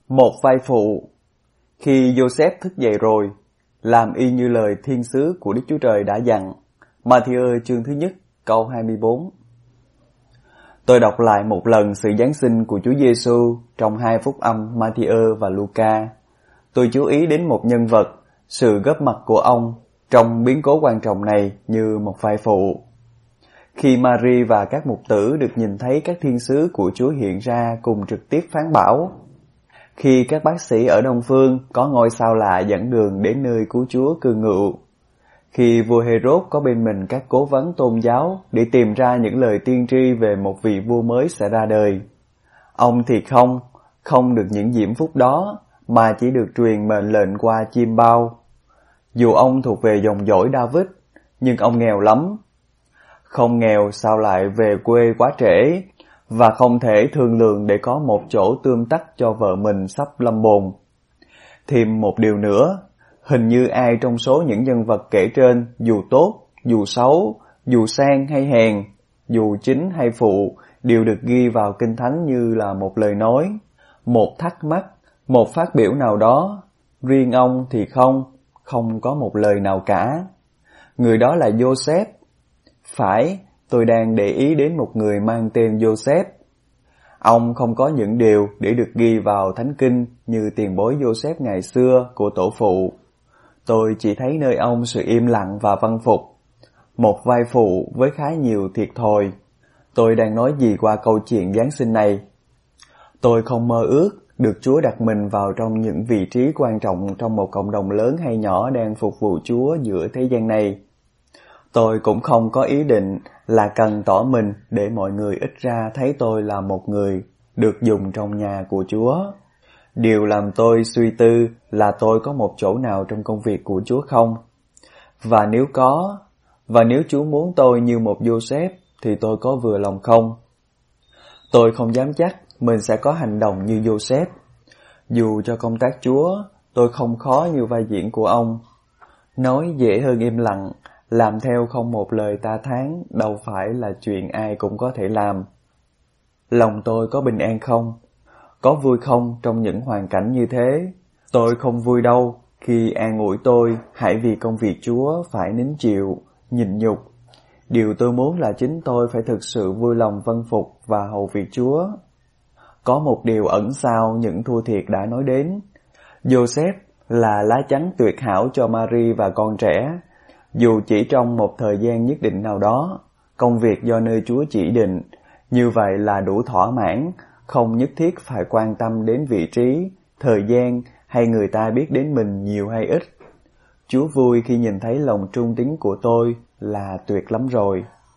Một vai phụ. Khi Joseph thức dậy rồi, làm y như lời thiên sứ của Đức Chúa Trời đã dặn. Ma-thi-ơ chương thứ nhất, câu 24. Tôi đọc lại một lần sự Giáng sinh của Chúa Giêsu trong hai phúc âm Ma-thi-ơ và Luca. Tôi chú ý đến một nhân vật, sự góp mặt của ông trong biến cố quan trọng này như một vai phụ. Khi Mary và các mục tử được nhìn thấy các thiên sứ của Chúa hiện ra cùng trực tiếp phán bảo, khi các bác sĩ ở Đông Phương có ngôi sao lạ dẫn đường đến nơi cứu Chúa cư ngụ, khi vua Herod có bên mình các cố vấn tôn giáo để tìm ra những lời tiên tri về một vị vua mới sẽ ra đời, ông thì không được những diễm phúc đó, mà chỉ được truyền mệnh lệnh qua chim bao. Dù ông thuộc về dòng dõi David, nhưng ông nghèo lắm. Không nghèo sao lại về quê quá trễ, và không thể thương lượng để có một chỗ tươm tất cho vợ mình sắp lâm bồn. Thêm một điều nữa, hình như ai trong số những nhân vật kể trên, dù tốt, dù xấu, dù sang hay hèn, dù chính hay phụ, đều được ghi vào Kinh Thánh như là một lời nói, một thắc mắc, một phát biểu nào đó. Riêng ông thì không có một lời nào cả. Người đó là Joseph. Phải, tôi đang để ý đến một người mang tên Joseph. Ông không có những điều để được ghi vào Thánh Kinh như tiền bối Joseph ngày xưa của tổ phụ. Tôi chỉ thấy nơi ông sự im lặng và văn phục. Một vai phụ với khá nhiều thiệt thòi. Tôi đang nói gì qua câu chuyện Giáng sinh này? Tôi không mơ ước được Chúa đặt mình vào trong những vị trí quan trọng trong một cộng đồng lớn hay nhỏ đang phục vụ Chúa giữa thế gian này. Tôi cũng không có ý định là cần tỏ mình để mọi người ít ra thấy tôi là một người được dùng trong nhà của Chúa. Điều làm tôi suy tư là tôi có một chỗ nào trong công việc của Chúa không? Và nếu Chúa muốn tôi như một Joseph thì tôi có vừa lòng không? Tôi không dám chắc mình sẽ có hành động như Joseph. Dù cho công tác Chúa, tôi không khó như vai diễn của ông. Nói dễ hơn im lặng, làm theo không một lời ta thán đâu phải là chuyện ai cũng có thể làm. Lòng tôi có bình an không? Có vui không trong những hoàn cảnh như thế? Tôi không vui đâu khi an ủi tôi hãy vì công việc Chúa phải nín chịu, nhịn nhục. Điều tôi muốn là chính tôi phải thực sự vui lòng vâng phục và hầu việc Chúa. Có một điều ẩn sau những thua thiệt đã nói đến. Joseph là lá chắn tuyệt hảo cho Mary và con trẻ. Dù chỉ trong một thời gian nhất định nào đó, công việc do nơi Chúa chỉ định, như vậy là đủ thỏa mãn, không nhất thiết phải quan tâm đến vị trí, thời gian hay người ta biết đến mình nhiều hay ít. Chúa vui khi nhìn thấy lòng trung tín của tôi là tuyệt lắm rồi.